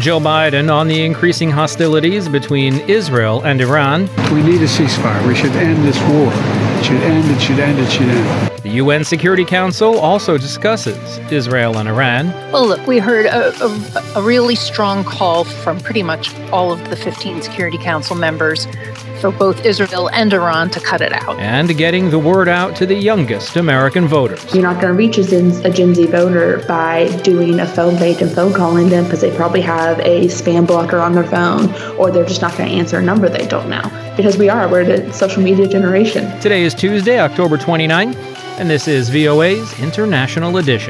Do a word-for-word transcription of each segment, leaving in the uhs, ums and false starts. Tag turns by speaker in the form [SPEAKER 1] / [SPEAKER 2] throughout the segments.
[SPEAKER 1] Joe Biden on the increasing hostilities between Israel and Iran.
[SPEAKER 2] We need a ceasefire. We should end this war. It should end, it should end, it should end.
[SPEAKER 1] The U N Security Council also discusses Israel and Iran.
[SPEAKER 3] Well, look, we heard a, a, a really strong call from pretty much all of the fifteen Security Council members for both Israel and Iran to cut it out.
[SPEAKER 1] And getting the word out to the youngest American voters.
[SPEAKER 4] You're not going to reach a Gen, a Gen Z voter by doing a phone bait and phone calling them because they probably have a spam blocker on their phone, or they're just not going to answer a number they don't know. Because we are, we're the social media generation.
[SPEAKER 1] Today is Tuesday, October twenty-ninth, and this is V O A's International Edition.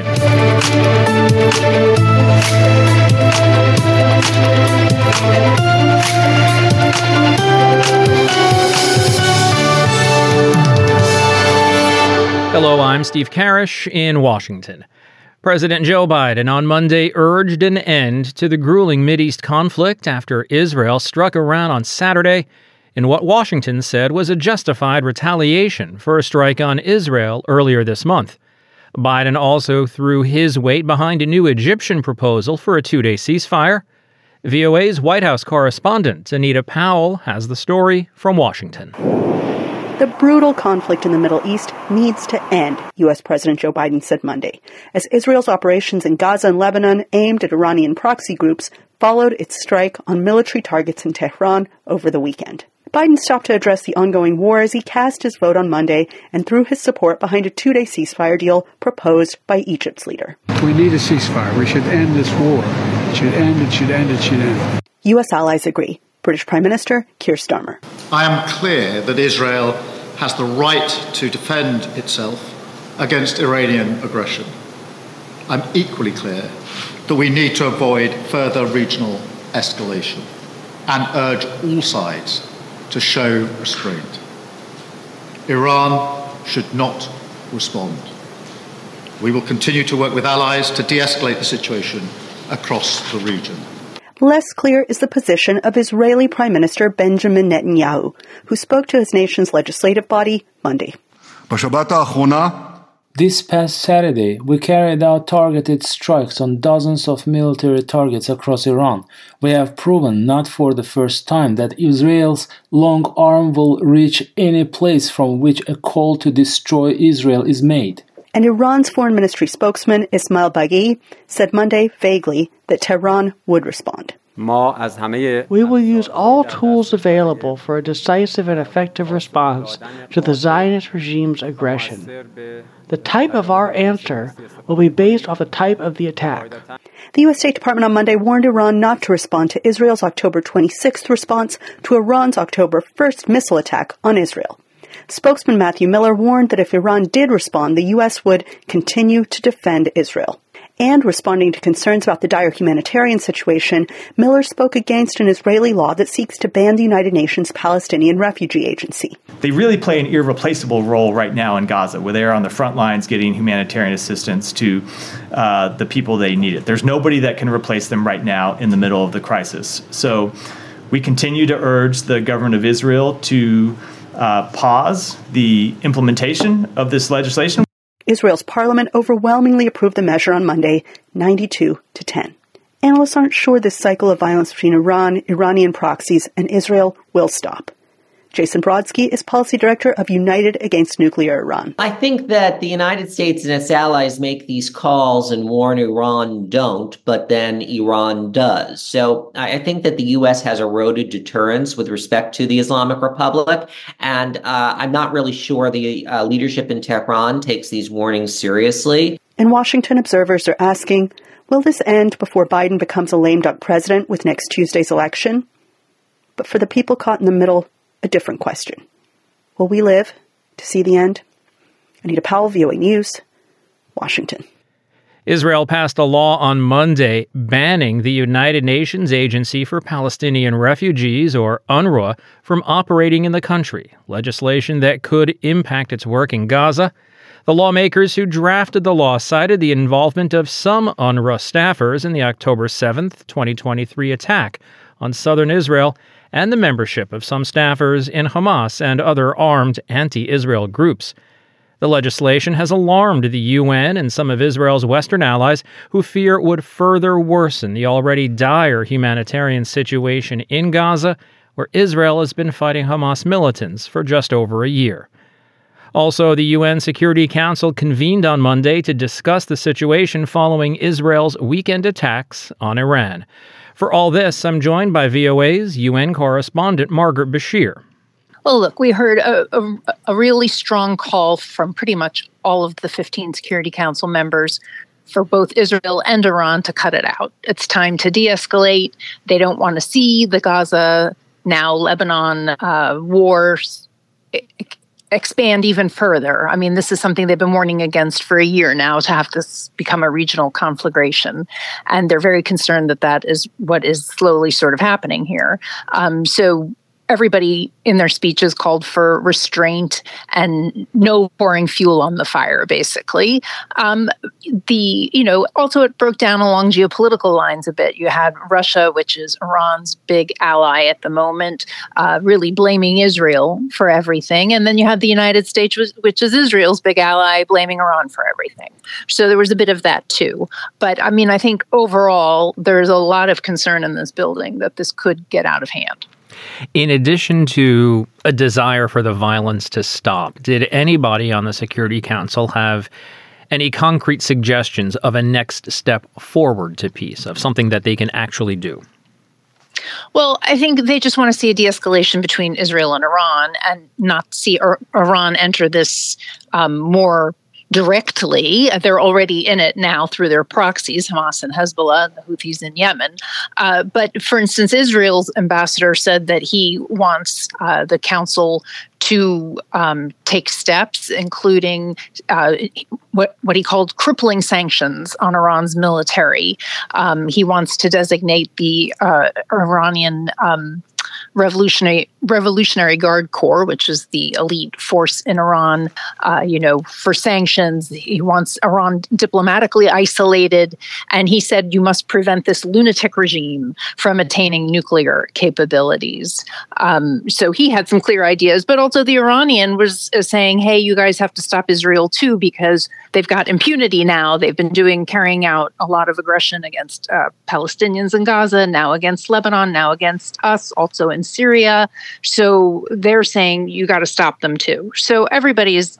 [SPEAKER 1] Hello, I'm Steve Karish in Washington. President Joe Biden on Monday urged an end to the grueling Mideast conflict after Israel struck Iran on Saturday in what Washington said was a justified retaliation for a strike on Israel earlier this month. Biden also threw his weight behind a new Egyptian proposal for a two-day ceasefire. V O A's White House correspondent Anita Powell has the story from Washington.
[SPEAKER 5] The brutal conflict in the Middle East needs to end, U S. President Joe Biden said Monday, as Israel's operations in Gaza and Lebanon aimed at Iranian proxy groups followed its strike on military targets in Tehran over the weekend. Biden stopped to address the ongoing war as he cast his vote on Monday and threw his support behind a two-day ceasefire deal proposed by Egypt's leader.
[SPEAKER 2] We need a ceasefire. We should end this war. It should end, it should end, it should end.
[SPEAKER 5] U S allies agree. British Prime Minister Keir Starmer.
[SPEAKER 6] I am clear that Israel has the right to defend itself against Iranian aggression. I'm equally clear that we need to avoid further regional escalation and urge all sides to show restraint. Iran should not respond. We will continue to work with allies to de-escalate the situation across the region.
[SPEAKER 5] Less clear is the position of Israeli Prime Minister Benjamin Netanyahu, who spoke to his nation's legislative body Monday.
[SPEAKER 7] This past Saturday, we carried out targeted strikes on dozens of military targets across Iran. We have proven, not for the first time, that Israel's long arm will reach any place from which a call to destroy Israel is made.
[SPEAKER 5] And Iran's foreign ministry spokesman Ismail Baghi said Monday vaguely that Tehran would respond.
[SPEAKER 8] We will use all tools available for a decisive and effective response to the Zionist regime's aggression. The type of our answer will be based off the type of the attack.
[SPEAKER 5] The U S. State Department on Monday warned Iran not to respond to Israel's October twenty-sixth response to Iran's October first missile attack on Israel. Spokesman Matthew Miller warned that if Iran did respond, the U S would continue to defend Israel. And responding to concerns about the dire humanitarian situation, Miller spoke against an Israeli law that seeks to ban the United Nations Palestinian Refugee Agency.
[SPEAKER 9] They really play an irreplaceable role right now in Gaza, where they are on the front lines getting humanitarian assistance to uh, the people they need it. There's nobody that can replace them right now in the middle of the crisis. So we continue to urge the government of Israel to Uh, pause the implementation of this legislation.
[SPEAKER 5] Israel's parliament overwhelmingly approved the measure on Monday, ninety-two to ten. Analysts aren't sure this cycle of violence between Iran, Iranian proxies, and Israel will stop. Jason Brodsky is policy director of United Against Nuclear Iran.
[SPEAKER 10] I think that the United States and its allies make these calls and warn Iran don't, but then Iran does. So I think that the U S has eroded deterrence with respect to the Islamic Republic, and uh, I'm not really sure the uh, leadership in Tehran takes these warnings seriously.
[SPEAKER 5] In Washington, observers are asking, will this end before Biden becomes a lame duck president with next Tuesday's election? But for the people caught in the middle, a different question. Will we live to see the end? Anita Powell, V O A News, Washington.
[SPEAKER 1] Israel passed a law on Monday banning the United Nations Agency for Palestinian Refugees, or UNRWA, from operating in the country, legislation that could impact its work in Gaza. The lawmakers who drafted the law cited the involvement of some UNRWA staffers in the October seventh, twenty twenty-three attack on southern Israel, and the membership of some staffers in Hamas and other armed anti-Israel groups. The legislation has alarmed the U N and some of Israel's Western allies, who fear it would further worsen the already dire humanitarian situation in Gaza, where Israel has been fighting Hamas militants for just over a year. Also, the U N Security Council convened on Monday to discuss the situation following Israel's weekend attacks on Iran. For all this, I'm joined by V O A's U N correspondent Margaret Bashir.
[SPEAKER 3] Well, look, we heard a, a, a really strong call from pretty much all of the fifteen Security Council members for both Israel and Iran to cut it out. It's time to de-escalate. They don't want to see the Gaza, now Lebanon uh, wars expand even further. I mean, this is something they've been warning against for a year now, to have this become a regional conflagration. And they're very concerned that that is what is slowly sort of happening here. Um, so everybody in their speeches called for restraint and no pouring fuel on the fire, basically. Um, the, you know, also it broke down along geopolitical lines a bit. You had Russia, which is Iran's big ally at the moment, uh, really blaming Israel for everything. And then you had the United States, which is Israel's big ally, blaming Iran for everything. So there was a bit of that too. But I mean, I think overall, there's a lot of concern in this building that this could get out of hand.
[SPEAKER 1] In addition to a desire for the violence to stop, did anybody on the Security Council have any concrete suggestions of a next step forward to peace, of something that they can actually do?
[SPEAKER 3] Well, I think they just want to see a de-escalation between Israel and Iran and not see Ir- Iran enter this um, more directly. They're already in it now through their proxies, Hamas and Hezbollah, and the Houthis in Yemen. Uh, but for instance, Israel's ambassador said that he wants uh, the council to um, take steps, including uh, what, what he called crippling sanctions on Iran's military. Um, he wants to designate the uh, Iranian um, Revolutionary Revolutionary Guard Corps, which is the elite force in Iran, uh, you know, for sanctions. He wants Iran diplomatically isolated, and he said you must prevent this lunatic regime from attaining nuclear capabilities. Um, so he had some clear ideas, but also the Iranian was uh, saying, hey, you guys have to stop Israel too, because they've got impunity now. They've been doing, carrying out a lot of aggression against uh, Palestinians in Gaza, now against Lebanon, now against us, also in Syria. So they're saying you got to stop them too. So everybody is,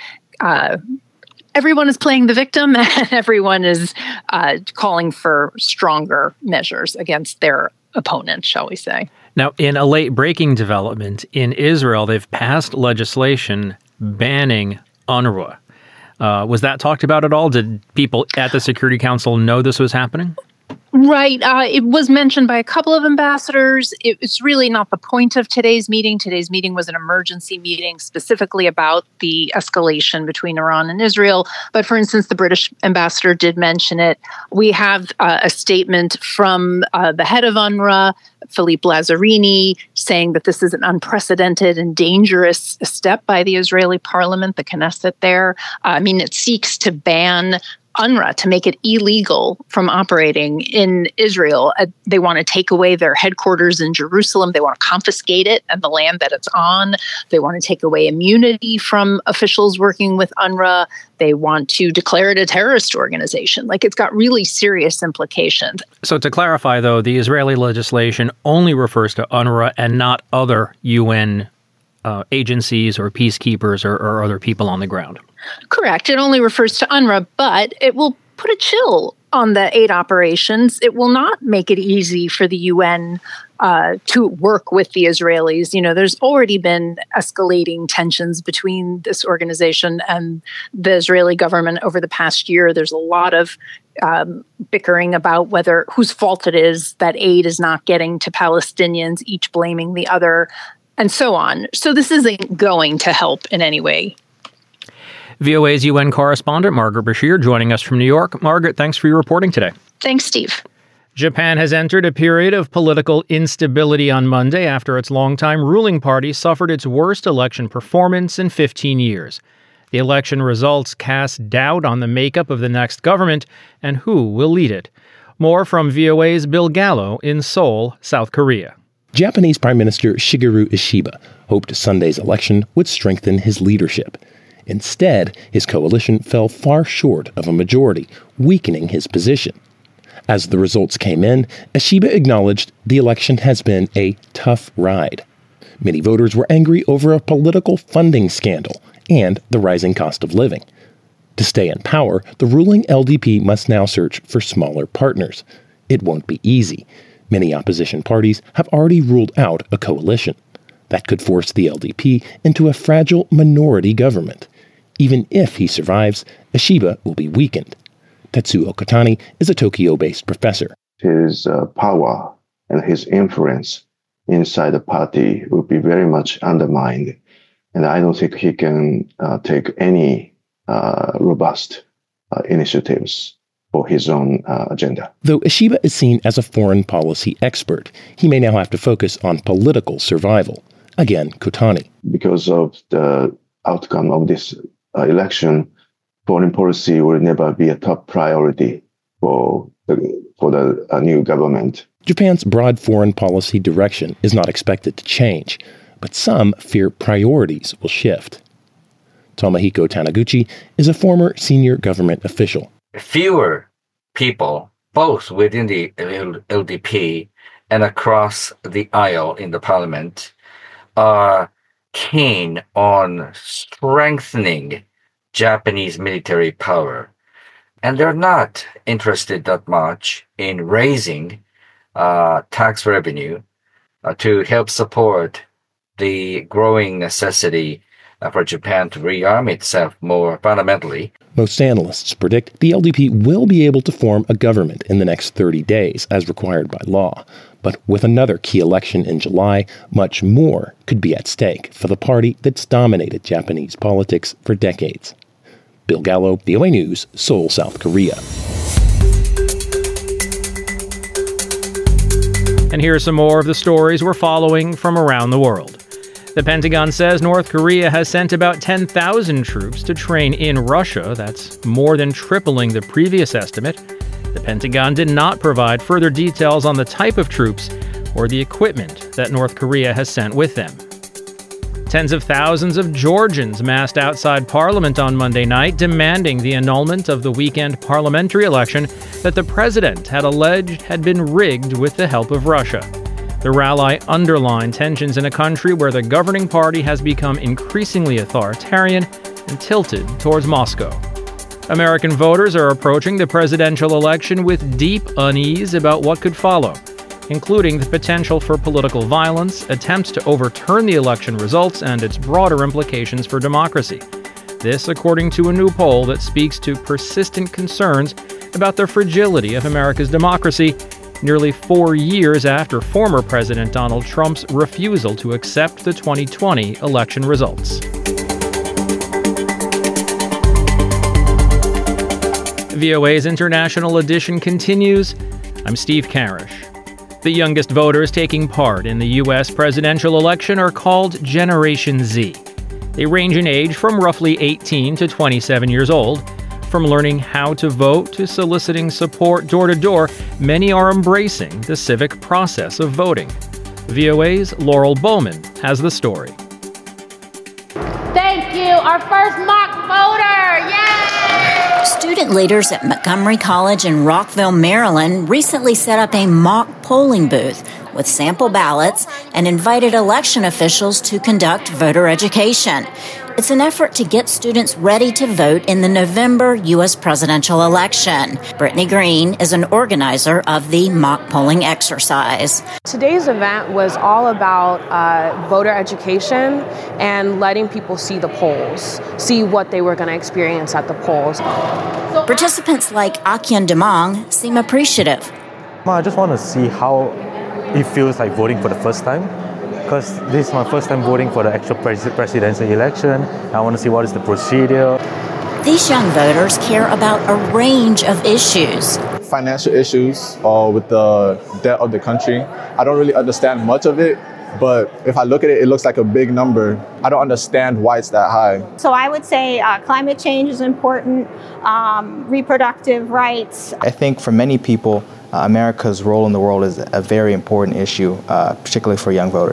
[SPEAKER 3] uh, everyone is playing the victim, and everyone is uh, calling for stronger measures against their opponent, shall we say.
[SPEAKER 1] Now, in a late breaking development in Israel, they've passed legislation banning UNRWA. Uh, was that talked about at all? Did people at the Security Council know this was happening?
[SPEAKER 3] Right. Uh, it was mentioned by a couple of ambassadors. It, it's really not the point of today's meeting. Today's meeting was an emergency meeting specifically about the escalation between Iran and Israel. But for instance, the British ambassador did mention it. We have uh, a statement from uh, the head of UNRWA, Philippe Lazzarini, saying that this is an unprecedented and dangerous step by the Israeli parliament, the Knesset there. Uh, I mean, it seeks to ban UNRWA, to make it illegal from operating in Israel. Uh, they want to take away their headquarters in Jerusalem. They want to confiscate it and the land that it's on. They want to take away immunity from officials working with UNRWA. They want to declare it a terrorist organization. Like, it's got really serious implications.
[SPEAKER 1] So to clarify, though, the Israeli legislation only refers to UNRWA and not other U N uh, agencies or peacekeepers or, or other people on the ground. Correct.
[SPEAKER 3] It only refers to UNRWA, but it will put a chill on the aid operations. It will not make it easy for the U N uh, to work with the Israelis. You know, there's already been escalating tensions between this organization and the Israeli government over the past year. There's a lot of um, bickering about whether whose fault it is that aid is not getting to Palestinians, each blaming the other, and so on. So this isn't going to help in any way.
[SPEAKER 1] V O A's U N correspondent Margaret Bashir joining us from New York. Margaret, thanks for your reporting today.
[SPEAKER 3] Thanks, Steve.
[SPEAKER 1] Japan has entered a period of political instability on Monday after its longtime ruling party suffered its worst election performance in fifteen years. The election results cast doubt on the makeup of the next government and who will lead it. More from V O A's Bill Gallo in Seoul, South Korea.
[SPEAKER 11] Japanese Prime Minister Shigeru Ishiba hoped Sunday's election would strengthen his leadership. Instead, his coalition fell far short of a majority, weakening his position. As the results came in, Eshiba acknowledged the election has been a tough ride. Many voters were angry over a political funding scandal and the rising cost of living. To stay in power, the ruling L D P must now search for smaller partners. It won't be easy. Many opposition parties have already ruled out a coalition. That could force the L D P into a fragile minority government. Even if he survives, Eshiba will be weakened. Tetsuo Kotani is a Tokyo-based professor.
[SPEAKER 12] His uh, power and his influence inside the party will be very much undermined. And I don't think he can uh, take any uh, robust uh, initiatives for his own uh, agenda.
[SPEAKER 11] Though Eshiba is seen as a foreign policy expert, he may now have to focus on political survival. Again, Kotani.
[SPEAKER 12] Because of the outcome of this uh, election, foreign policy will never be a top priority for the, for the uh, new government.
[SPEAKER 11] Japan's broad foreign policy direction is not expected to change, but some fear priorities will shift. Tomohiko Taniguchi is a former senior government official.
[SPEAKER 13] Fewer people, both within the L D P and across the aisle in the parliament, are keen on strengthening Japanese military power. And they're not interested that much in raising uh, tax revenue uh, to help support the growing necessity uh, for Japan to rearm itself more fundamentally.
[SPEAKER 11] Most analysts predict the L D P will be able to form a government in the next thirty days, as required by law. But with another key election in July, much more could be at stake for the party that's dominated Japanese politics for decades. Bill Gallo, V O A News, Seoul, South Korea.
[SPEAKER 1] And here are some more of the stories we're following from around the world. The Pentagon says North Korea has sent about ten thousand troops to train in Russia. That's more than tripling the previous estimate. The Pentagon did not provide further details on the type of troops or the equipment that North Korea has sent with them. Tens of thousands of Georgians massed outside Parliament on Monday night, demanding the annulment of the weekend parliamentary election that the president had alleged had been rigged with the help of Russia. The rally underlined tensions in a country where the governing party has become increasingly authoritarian and tilted towards Moscow. American voters are approaching the presidential election with deep unease about what could follow, including the potential for political violence, attempts to overturn the election results, and its broader implications for democracy. This, according to a new poll that speaks to persistent concerns about the fragility of America's democracy, nearly four years after former President Donald Trump's refusal to accept the twenty twenty election results. V O A's International Edition continues. I'm Steve Karish. The youngest voters taking part in the U S presidential election are called Generation Z. They range in age from roughly eighteen to twenty-seven years old. From learning how to vote to soliciting support door to door, many are embracing the civic process of voting. V O A's Laurel Bowman has the story.
[SPEAKER 14] Thank you, our first mock voter! Yay!
[SPEAKER 15] Student leaders at Montgomery College in Rockville, Maryland, recently set up a mock polling booth with sample ballots and invited election officials to conduct voter education. It's an effort to get students ready to vote in the November U S presidential election. Brittany Green is an organizer of the mock polling exercise.
[SPEAKER 16] Today's event was all about uh, voter education and letting people see the polls, see what they were going to experience at the polls.
[SPEAKER 15] Participants like Akyan Demong seem appreciative.
[SPEAKER 17] I just want to see how it feels like voting for the first time. Because this is my first time voting for the actual pres- presidential election. I want to see what is the procedure.
[SPEAKER 15] These young voters care about a range of issues.
[SPEAKER 18] Financial issues uh, with the debt of the country. I don't really understand much of it, but if I look at it, it looks like a big number. I don't understand why it's that high.
[SPEAKER 19] So I would say uh, climate change is important, um, reproductive rights.
[SPEAKER 20] I think for many people, Uh, America's role in the world is a very important issue, uh, particularly for young voters.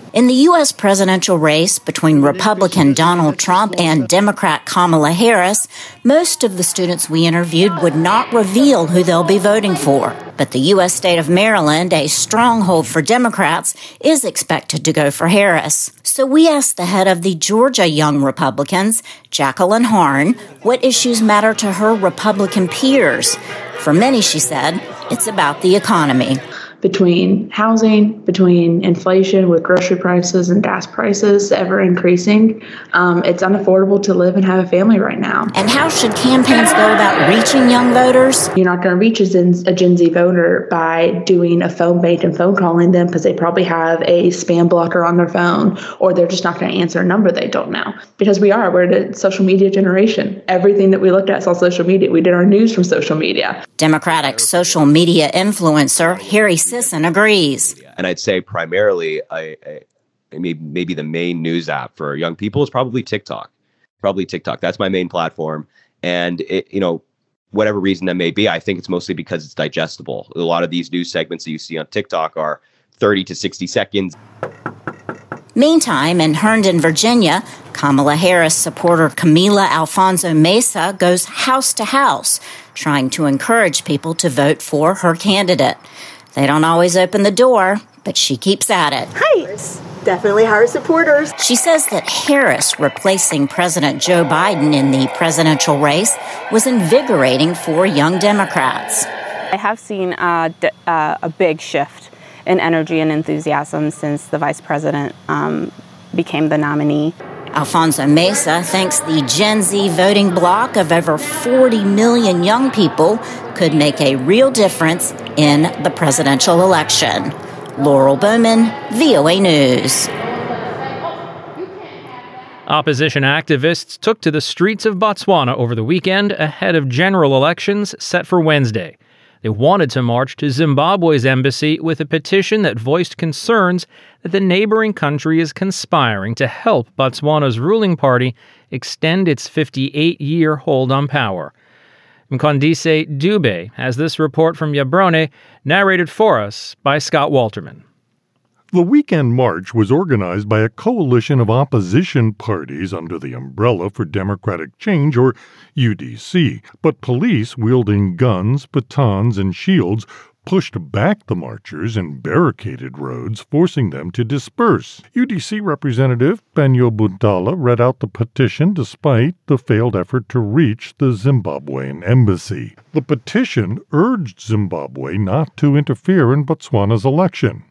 [SPEAKER 15] In the U S presidential race between Republican Donald Trump and Democrat Kamala Harris, most of the students we interviewed would not reveal who they'll be voting for. But the U S state of Maryland, a stronghold for Democrats, is expected to go for Harris. So we asked the head of the Georgia Young Republicans, Jacqueline Harn, what issues matter to her Republican peers. For many, she said, it's about the economy.
[SPEAKER 4] Between housing, between inflation with grocery prices and gas prices ever increasing, um, it's unaffordable to live and have a family right now.
[SPEAKER 15] And how should campaigns go about reaching young voters?
[SPEAKER 4] You're not going to reach a Gen, a Gen Z voter by doing a phone bait and phone calling them because they probably have a spam blocker on their phone, or they're just not going to answer a number they don't know. Because we are, we're the social media generation. Everything that we looked at is on social media. We did our news from social media.
[SPEAKER 15] Democratic social media influencer Harry Sisson agrees.
[SPEAKER 20] And I'd say primarily, I, I, maybe, maybe the main news app for young people is probably TikTok. Probably TikTok. That's my main platform. And, it, you know, whatever reason that may be, I think it's mostly because it's digestible. A lot of these news segments that you see on TikTok are thirty to sixty seconds.
[SPEAKER 15] Meantime, in Herndon, Virginia, Kamala Harris supporter Camila Alfonso Mesa goes house to house, trying to encourage people to vote for her candidate. They don't always open the door, but she keeps at it.
[SPEAKER 21] Hi, definitely Harris supporters.
[SPEAKER 15] She says that Harris replacing President Joe Biden in the presidential race was invigorating for young Democrats.
[SPEAKER 22] I have seen uh, d- uh, a big shift in energy and enthusiasm since the vice president um, became the nominee.
[SPEAKER 15] Alfonso Mesa thinks the Gen Z voting bloc of over forty million young people could make a real difference in the presidential election. Laurel Bowman, V O A News.
[SPEAKER 1] Opposition activists took to the streets of Botswana over the weekend ahead of general elections set for Wednesday. They wanted to march to Zimbabwe's embassy with a petition that voiced concerns that the neighboring country is conspiring to help Botswana's ruling party extend its fifty-eight-year hold on power. Mkondise Dube has this report from Yabrone, narrated for us by Scott Walterman.
[SPEAKER 23] The weekend march was organized by a coalition of opposition parties under the umbrella for Democratic Change, or U D C, but police wielding guns, batons, and shields pushed back the marchers and barricaded roads, forcing them to disperse. U D C Representative Penyo Buntala read out the petition despite the failed effort to reach the Zimbabwean embassy. The petition urged Zimbabwe not to interfere in Botswana's election.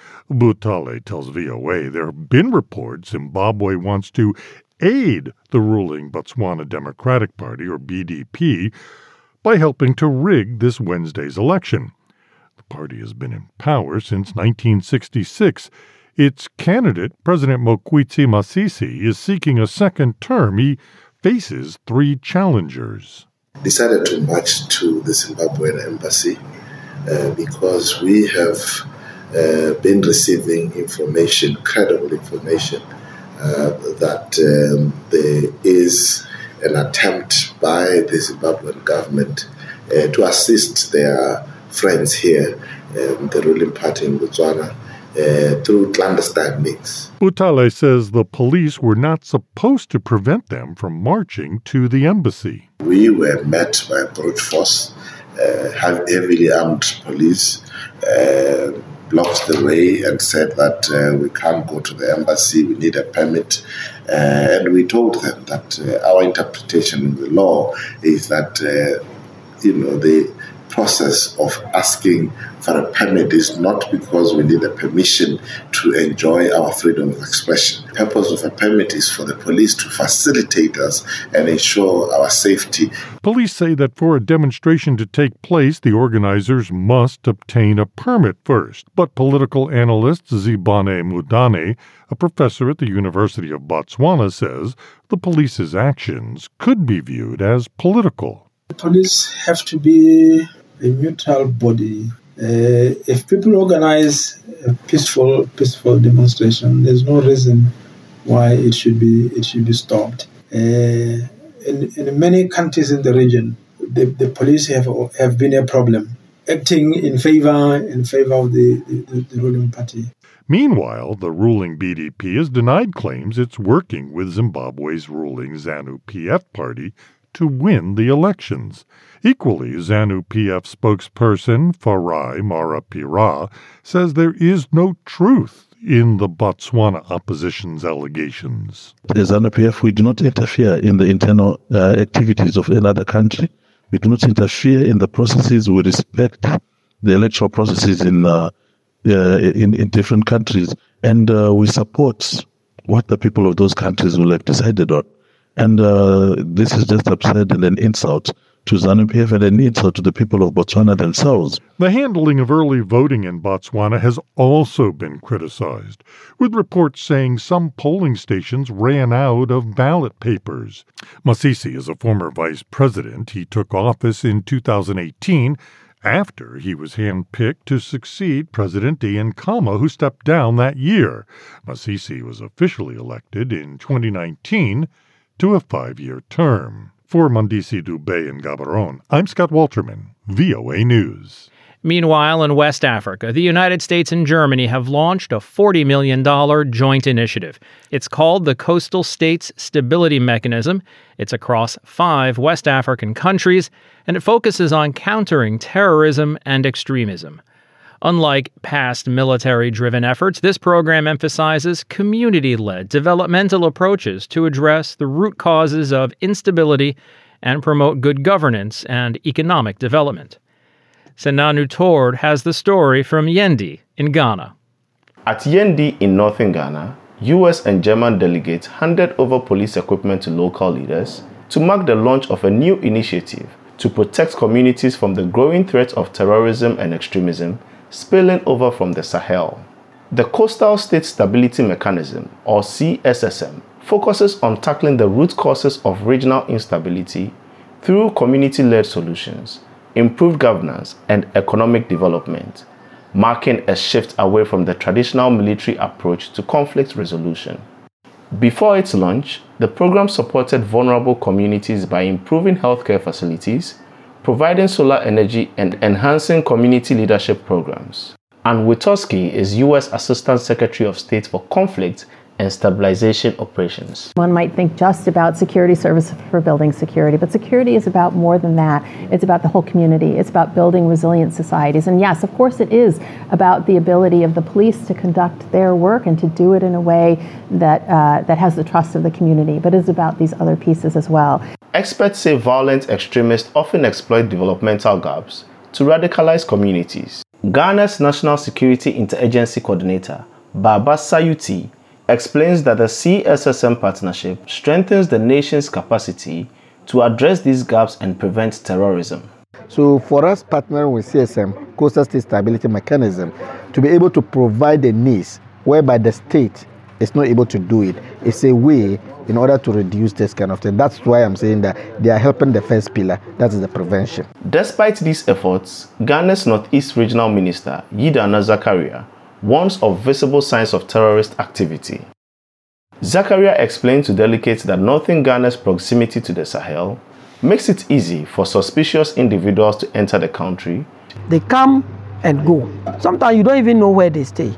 [SPEAKER 23] Butale tells V O A there have been reports Zimbabwe wants to aid the ruling Botswana Democratic Party, or B D P, by helping to rig this Wednesday's election. The party has been in power since nineteen sixty-six. Its candidate, President Mokgweetsi Masisi, is seeking a second term. He faces three challengers.
[SPEAKER 24] Decided to march to the Zimbabwean embassy uh, because we have Uh, been receiving information, credible information, uh, that um, there is an attempt by the Zimbabwean government uh, to assist their friends here, um, the ruling party in Botswana, uh, through clandestine means.
[SPEAKER 23] Butale says the police were not supposed to prevent them from marching to the embassy.
[SPEAKER 24] We were met by a brute force, uh, heavily armed police, uh, blocked the way and said that uh, we can't go to the embassy, we need a permit. Uh, and we told them that uh, our interpretation of the law is that, uh, you know, the process of asking for a permit is not because we need a permission to enjoy our freedom of expression. The purpose of a permit is for the police to facilitate us and ensure our safety.
[SPEAKER 23] Police say that for a demonstration to take place, the organizers must obtain a permit first. But political analyst Zibane Mudane, a professor at the University of Botswana, says the police's actions could be viewed as political.
[SPEAKER 25] The police have to be a neutral body. Uh, if people organize a peaceful, peaceful demonstration, there's no reason why it should be it should be stopped. Uh, in, in many countries in the region, the, the police have have been a problem, acting in favor in favor of the, the, the ruling party.
[SPEAKER 23] Meanwhile, the ruling B D P has denied claims it's working with Zimbabwe's ruling ZANU-P F party to win the elections. Equally, ZANU-P F spokesperson Farai Marapira says there is no truth in the Botswana opposition's allegations.
[SPEAKER 2] As ZANU-P F, we do not interfere in the internal uh, activities of another country. We do not interfere in the processes. We respect the electoral processes in uh, uh, in, in different countries, and uh, we support what the people of those countries will have decided on. And uh, this is just absurd and an insult to ZANU-P F and an insult to the people of Botswana themselves.
[SPEAKER 23] The handling of early voting in Botswana has also been criticized, with reports saying some polling stations ran out of ballot papers. Masisi is a former vice president. He took office in two thousand eighteen after he was handpicked to succeed President Ian Khama, who stepped down that year. Masisi was officially elected in twenty nineteen to a five-year term. For Mandisi Dubé in Gaborone, I'm Scott Walterman, V O A News.
[SPEAKER 1] Meanwhile, in West Africa, the United States and Germany have launched a forty million dollars joint initiative. It's called the Coastal States Stability Mechanism. It's across five West African countries, and it focuses on countering terrorism and extremism. Unlike past military-driven efforts, this program emphasizes community-led developmental approaches to address the root causes of instability and promote good governance and economic development. Senanu Tord has the story from Yendi in Ghana.
[SPEAKER 6] At Yendi in northern Ghana, U S and German delegates handed over police equipment to local leaders to mark the launch of a new initiative to protect communities from the growing threat of terrorism and extremism spilling over from the Sahel. The Coastal State Stability Mechanism, or C S S M, focuses on tackling the root causes of regional instability through community-led solutions, improved governance, and economic development, marking a shift away from the traditional military approach to conflict resolution. Before its launch, the program supported vulnerable communities by improving healthcare facilities, providing solar energy, and enhancing community leadership programs. And Witoski is U S Assistant Secretary of State for Conflict and Stabilization Operations.
[SPEAKER 7] One might think just about security services for building security, but security is about more than that. It's about the whole community. It's about building resilient societies. And yes, of course it is about the ability of the police to conduct their work and to do it in a way that, uh, that has the trust of the community, but it's about these other pieces as well.
[SPEAKER 6] Experts say violent extremists often exploit developmental gaps to radicalize communities. Ghana's National Security Interagency Coordinator, Baba Sayuti, explains that the C S S M partnership strengthens the nation's capacity to address these gaps and prevent terrorism.
[SPEAKER 8] So for us partnering with C S M, Coastal State Stability Mechanism, to be able to provide the needs whereby the state is not able to do it, it's a way in order to reduce this kind of thing. That's why I'm saying that they are helping the first pillar, that is the prevention.
[SPEAKER 6] Despite these efforts, Ghana's Northeast Regional Minister, Yidana Zakaria, warns of visible signs of terrorist activity. Zakaria explained to delegates that northern Ghana's proximity to the Sahel makes it easy for suspicious individuals to enter the country.
[SPEAKER 9] They come and go. Sometimes you don't even know where they stay.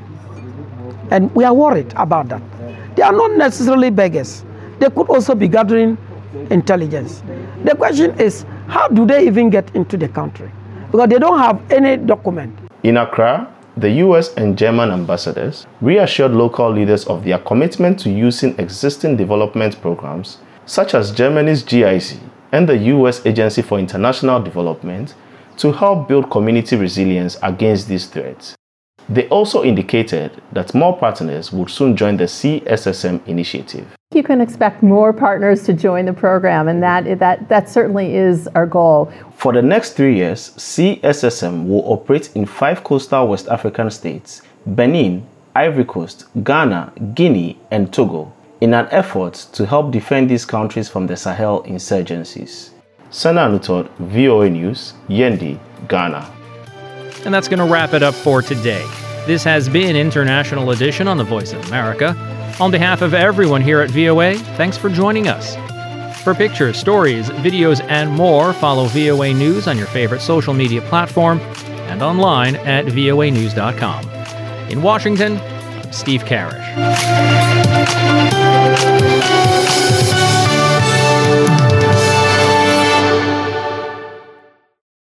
[SPEAKER 9] And we are worried about that. They are not necessarily beggars. They could also be gathering intelligence. The question is, how do they even get into the country? Because they don't have any document.
[SPEAKER 6] In Accra, the U S and German ambassadors reassured local leaders of their commitment to using existing development programs, such as Germany's G I Z and the U S Agency for International Development, to help build community resilience against these threats. They also indicated that more partners would soon join the C S S M initiative.
[SPEAKER 7] You can expect more partners to join the program, and that, that, that certainly is our goal.
[SPEAKER 6] For the next three years, C S S M will operate in five coastal West African states, Benin, Ivory Coast, Ghana, Guinea, and Togo, in an effort to help defend these countries from the Sahel insurgencies. Senanu Tord, V O A News, Yendi, Ghana.
[SPEAKER 1] And that's going to wrap it up for today. This has been International Edition on the Voice of America. On behalf of everyone here at V O A, thanks for joining us. For pictures, stories, videos, and more, follow V O A News on your favorite social media platform and online at V O A news dot com. In Washington, Steve Karish.